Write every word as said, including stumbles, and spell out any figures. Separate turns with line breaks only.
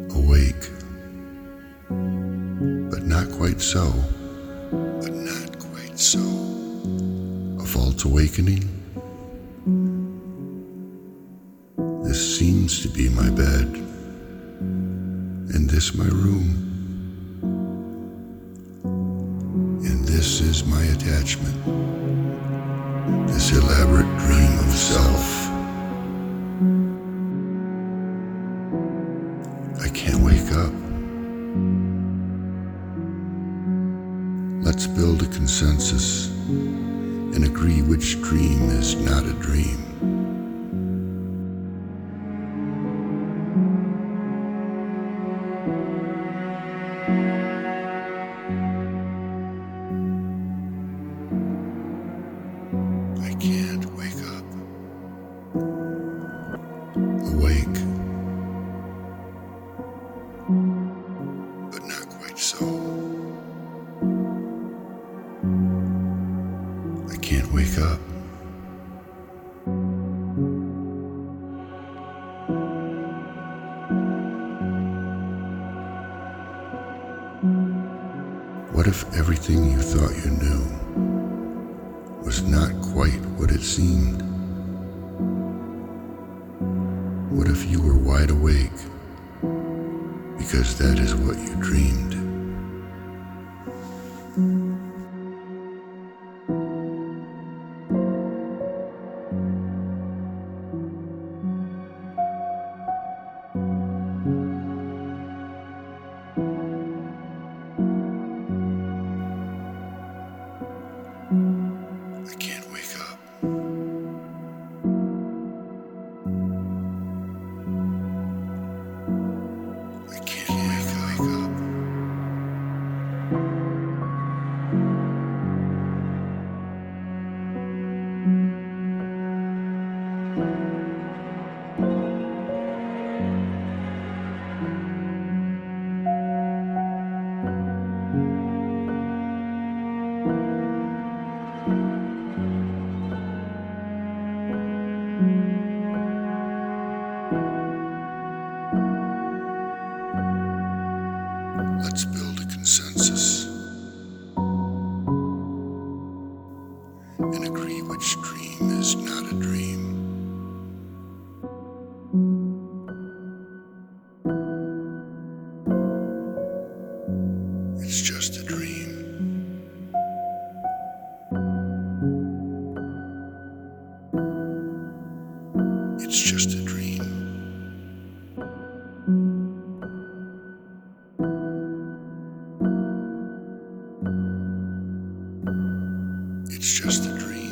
Awake, but not quite so, but not quite so. A false awakening? This seems to be my bed, and this my room, and this is my attachment, this elaborate dream of self. I can't wake up. Let's build a consensus and agree which dream is not a dream. I can't wake up. Awake, but not quite so. I can't wake up. What if everything you thought you knew was not quite what it seemed? What if you were wide awake because that is what you dreamed? I can't wake up. I can't wake up. Let's build a consensus and agree which dream is not a dream. It's just a dream. It's just a dream. It's just a dream.